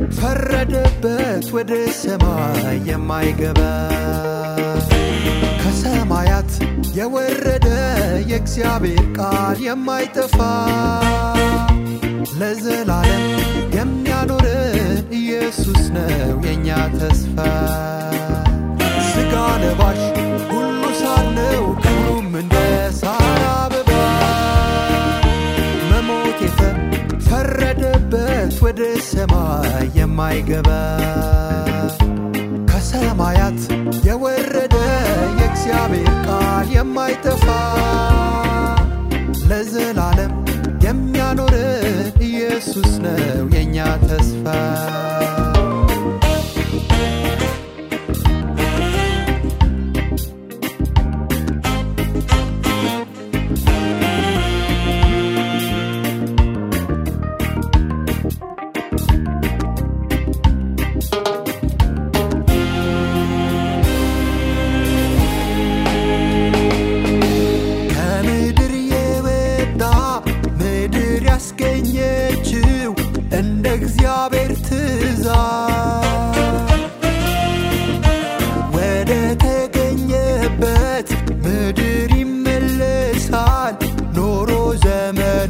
ፈረደበት ወደ ሰማይ የማይገባ ከሰማያት የወረደ የእግዚአብሔር ቃል የማይጠፋ ለዘላለም የሚያኖረን ኢየሱስ ነው የኛ ተስፋ ስጋ ለባሽ ሁሉ ሳለው ክብሩም እንደ ሳር አበባ መሞት ፈረደበት ወደ ሰማይ የማይገባ ከሰማያት የወረደ የእግዚአብሔር ቃል የማይጠፋ ለዘላለም የሚያኖረን ኢየሱስ ነው የኛ ተስፋ እንደ እግዚአብሔር ትእዛዝ ወደ ተገኘበት ምድር ይመለሳል ኖሮ ዘመኑ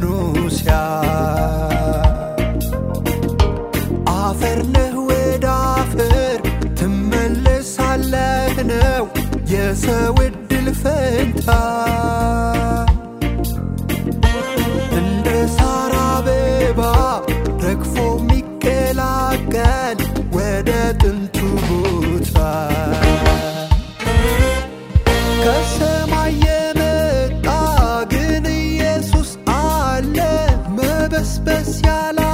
አፈር ነህ ወደ አፈር ትመለሳለህ ነው የሰው ዕድል ፈንታ እንደ ሳር አበባ ረግፎ ሚቀላቀል ወደ ጥንቱ ቦታ ከሰማይ የመጣ ግን ኢየሱስ አለ መበስበስ ያለ